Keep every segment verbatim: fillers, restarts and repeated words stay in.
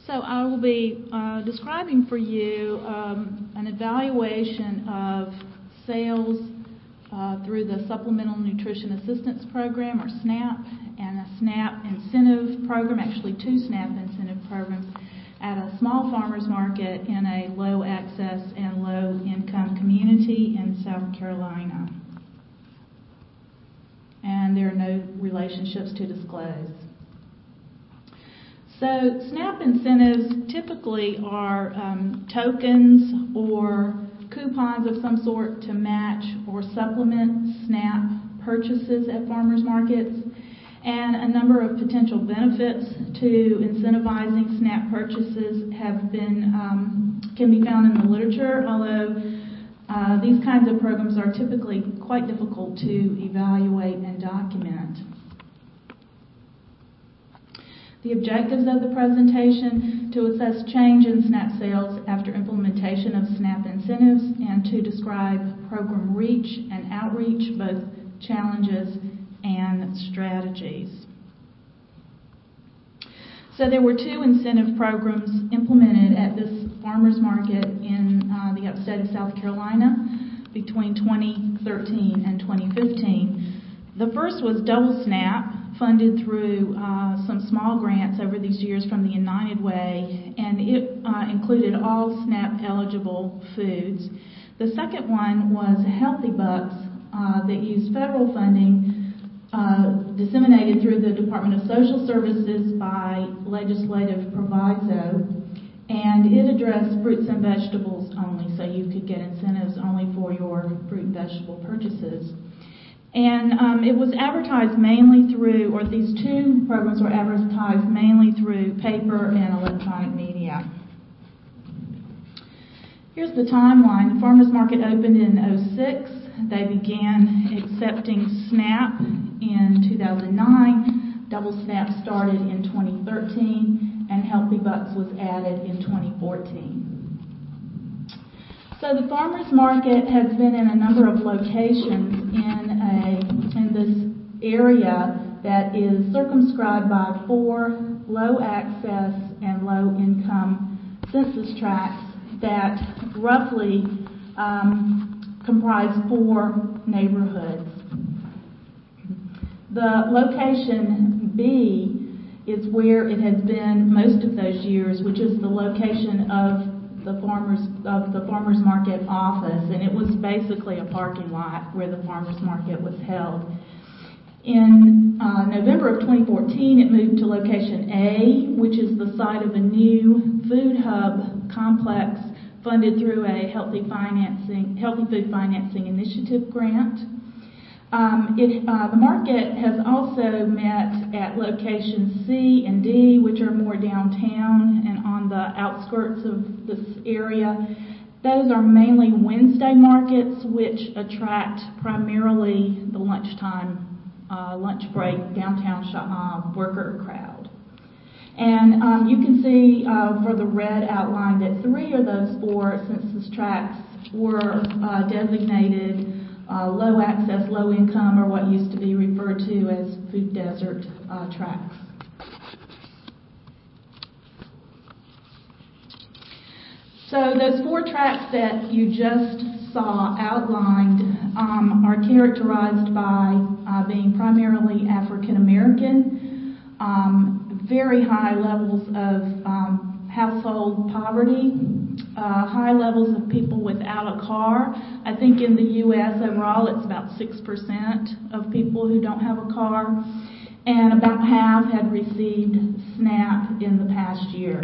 So I will be uh, describing for you um, an evaluation of sales uh, through the Supplemental Nutrition Assistance Program, or SNAP, and a SNAP incentive program, actually two SNAP incentive programs, at a small farmers market in a low access and low income community in South Carolina. And there are no relationships to disclose. So SNAP incentives typically are um, tokens or coupons of some sort to match or supplement SNAP purchases at farmers markets. And a number of potential benefits to incentivizing SNAP purchases have been um, can be found in the literature, although uh, these kinds of programs are typically quite difficult to evaluate and document. The objectives of the presentation: to assess change in SNAP sales after implementation of SNAP incentives, and to describe program reach and outreach, both challenges and strategies. So there were two incentive programs implemented at this farmers market in uh, the upstate of South Carolina between twenty thirteen and twenty fifteen. The first was Double SNAP, funded through uh, some small grants over these years from the United Way, and it uh, included all SNAP eligible foods. The second one was Healthy Bucks uh, that used federal funding uh, disseminated through the Department of Social Services by legislative proviso, and it addressed fruits and vegetables only, so you could get incentives only for your fruit and vegetable purchases. And um, it was advertised mainly through, or these two programs were advertised mainly through paper and electronic media. Here's the timeline. The farmers market opened in oh six. They began accepting SNAP in two thousand nine. Double SNAP started in twenty thirteen, and Healthy Bucks was added in twenty fourteen. So the farmers market has been in a number of locations in a in this area that is circumscribed by four low access and low income census tracts that roughly um, comprise four neighborhoods. The location B is where it has been most of those years, which is the location of the farmers of the farmers market office, and it was basically a parking lot where the farmers market was held. In uh, November of twenty fourteen, it moved to location A, which is the site of a new food hub complex funded through a healthy financing, healthy food financing initiative grant. Um, it, uh, the market has also met at locations C and D, which are more downtown and on the outskirts of this area. Those are mainly Wednesday markets, which attract primarily the lunchtime, uh, lunch break downtown uh, worker crowd. And um, you can see uh, for the red outline that three of those four census tracts were uh, designated Uh, low access, low income, or what used to be referred to as food desert uh, tracts. So those four tracts that you just saw outlined um, are characterized by uh, being primarily African American, um, very high levels of um, household poverty, Uh, high levels of people without a car. I think in the U S overall it's about six percent of people who don't have a car, and about half had received SNAP in the past year.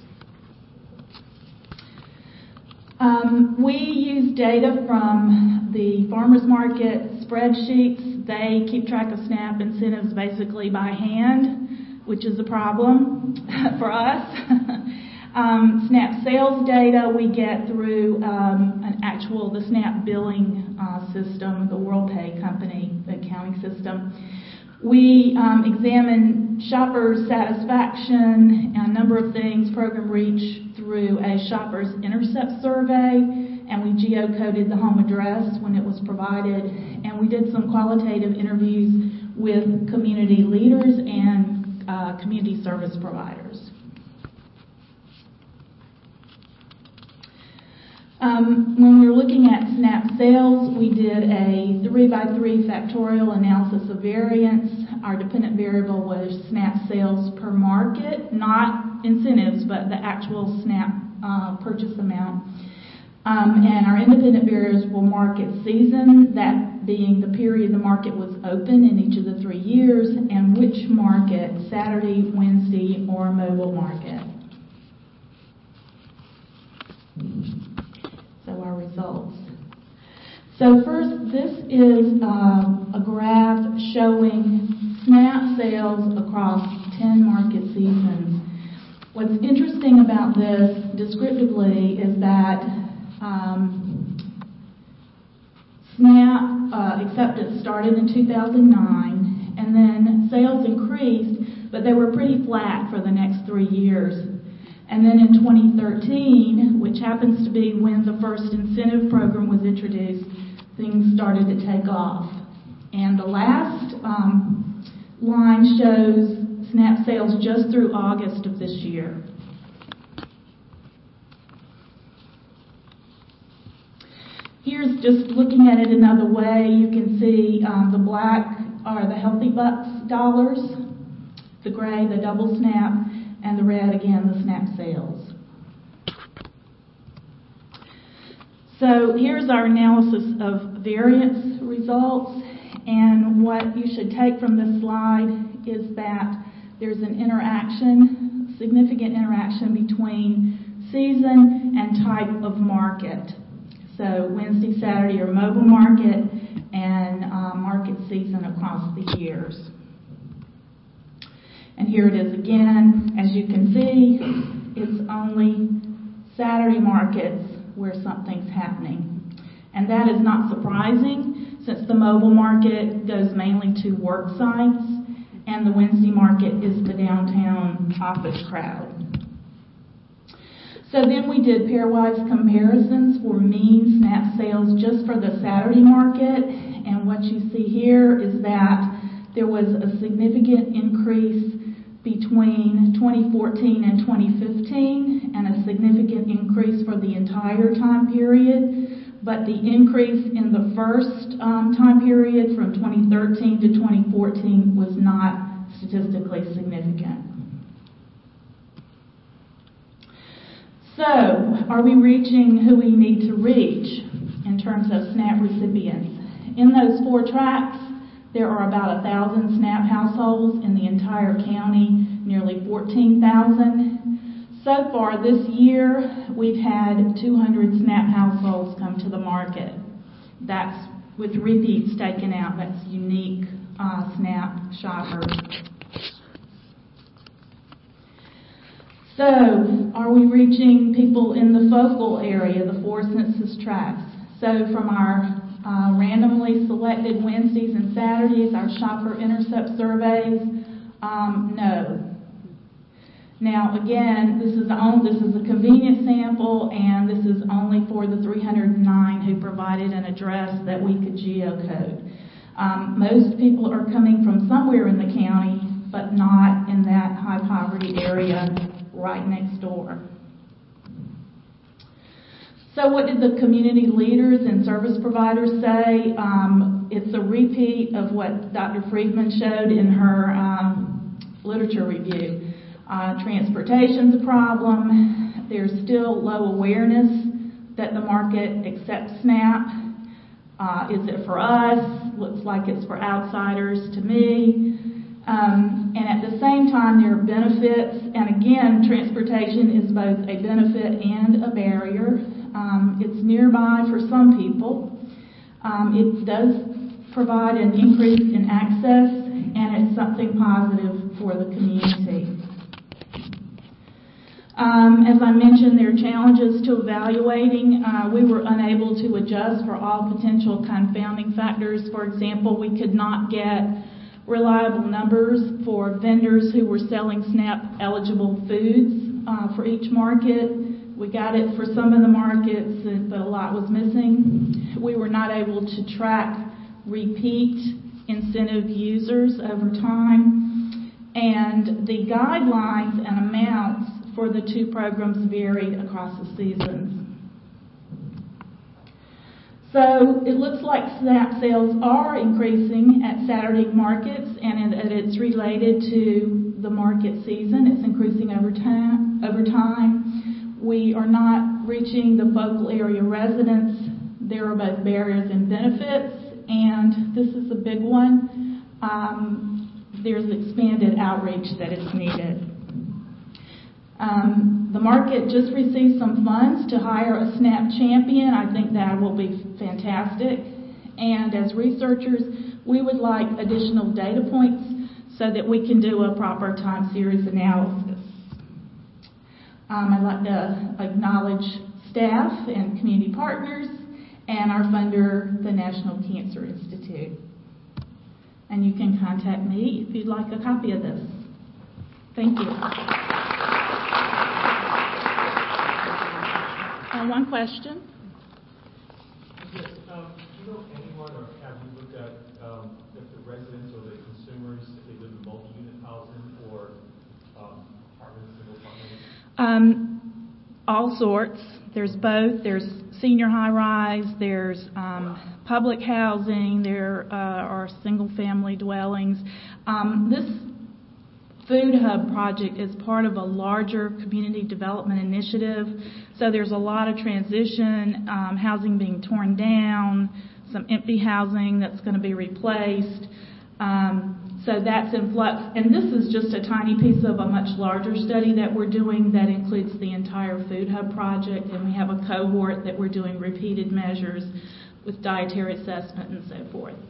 Um, we use data from the farmers market spreadsheets. They keep track of SNAP incentives basically by hand, which is a problem for us. Um, SNAP sales data we get through um, an actual, the SNAP billing uh, system, the WorldPay company, the accounting system. We um, examine shopper satisfaction, a number of things, program reach through a shopper's intercept survey, and we geocoded the home address when it was provided, and we did some qualitative interviews with community leaders and uh, community service providers. Um, when we were looking at SNAP sales, we did a three by three factorial analysis of variance. Our dependent variable was SNAP sales per market, not incentives, but the actual SNAP uh, purchase amount. Um, and our independent variables were market season, that being the period the market was open in each of the three years, and which market, Saturday, Wednesday, or mobile market. So our results. So first, this is um, a graph showing SNAP sales across ten market seasons. What's interesting about this descriptively is that um, SNAP uh, acceptance started in two thousand nine, and then sales increased, but they were pretty flat for the next three years. And then in twenty thirteen, which happens to be when the first incentive program was introduced, things started to take off. And the last um, line shows SNAP sales just through August of this year. Here's just looking at it another way. You can see um, the black are the Healthy Bucks dollars, the gray, the double SNAP, and the red, again, the SNAP sales. So here's our analysis of variance results, and what you should take from this slide is that there's an interaction, significant interaction between season and type of market. So Wednesday, Saturday, or mobile market, and uh, market season across the years. And here it is again. As you can see, it's only Saturday markets where something's happening. And that is not surprising, since the mobile market goes mainly to work sites, and the Wednesday market is the downtown office crowd. So then we did pairwise comparisons for mean SNAP sales just for the Saturday market, and what you see here is that there was a significant increase between twenty fourteen and twenty fifteen, and a significant increase for the entire time period. But the increase in the first um, time period from twenty thirteen to twenty fourteen was not statistically significant. So, are we reaching who we need to reach in terms of SNAP recipients? In those four tracks, there are about one thousand SNAP households in the entire county, nearly fourteen thousand. So far this year, we've had two hundred SNAP households come to the market. That's with repeats taken out. That's unique uh, SNAP shoppers. So, are we reaching people in the focal area, the four census tracts? So, from our Uh, randomly selected Wednesdays and Saturdays, our shopper intercept surveys, um, no. Now again, this is, on, this is a convenient sample, and this is only for the three hundred nine who provided an address that we could geocode. Um, most people are coming from somewhere in the county, but not in that high poverty area right next door. So what did the community leaders and service providers say? Um, it's a repeat of what Doctor Friedman showed in her um, literature review. Uh, transportation's a problem. There's still low awareness that the market accepts SNAP. Uh, is it for us? Looks like it's for outsiders to me. Um, and at the same time, there are benefits. And again, transportation is both a benefit and a barrier. Um, it's nearby for some people. Um, it does provide an increase in access, and it's something positive for the community. Um, as I mentioned, there are challenges to evaluating. Uh, we were unable to adjust for all potential confounding factors. For example, we could not get reliable numbers for vendors who were selling SNAP-eligible foods uh, for each market. We got it for some of the markets, but a lot was missing. We were not able to track repeat incentive users over time. And the guidelines and amounts for the two programs varied across the seasons. So it looks like SNAP sales are increasing at Saturday markets, and it, it's related to the market season. It's increasing over time. Over time, we are not reaching the focal area residents. There are both barriers and benefits, and this is a big one. Um, there's expanded outreach that is needed. Um, the market just received some funds to hire a SNAP champion. I think that will be fantastic. And as researchers, we would like additional data points so that we can do a proper time series analysis. Um, I'd like to acknowledge staff and community partners and our funder, the National Cancer Institute. And you can contact me if you'd like a copy of this. Thank you. Uh, one question. Yes, um, do you know anyone, or have you looked at um, if the residents or the consumers, if they live in multi-unit housing or um, apartments, single apartments? Um, all sorts. There's both. There's senior high-rise. There's um, public housing. There uh, are single-family dwellings. Um, this Food Hub project is part of a larger community development initiative. So there's a lot of transition, um, housing being torn down, some empty housing that's going to be replaced. Um, so that's in flux. And this is just a tiny piece of a much larger study that we're doing that includes the entire Food Hub project. And we have a cohort that we're doing repeated measures with dietary assessment and so forth.